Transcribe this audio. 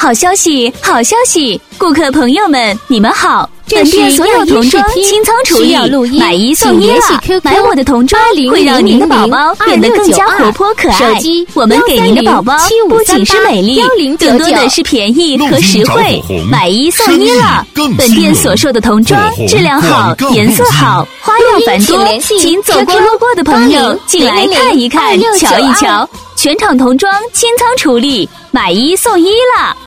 好消息，好消息！顾客朋友们，你们好！本店所有童装清仓处理，买一送一了。买我的童装会让您的宝宝变得更加活泼可爱。我们给您的宝宝不仅是美丽，更多的是便宜和实惠。买一送一了！本店所售的童装质量好，颜色好，花样繁多，请走过路过的朋友进来看一看，瞧一瞧。全场童装清仓处理，买一送一了。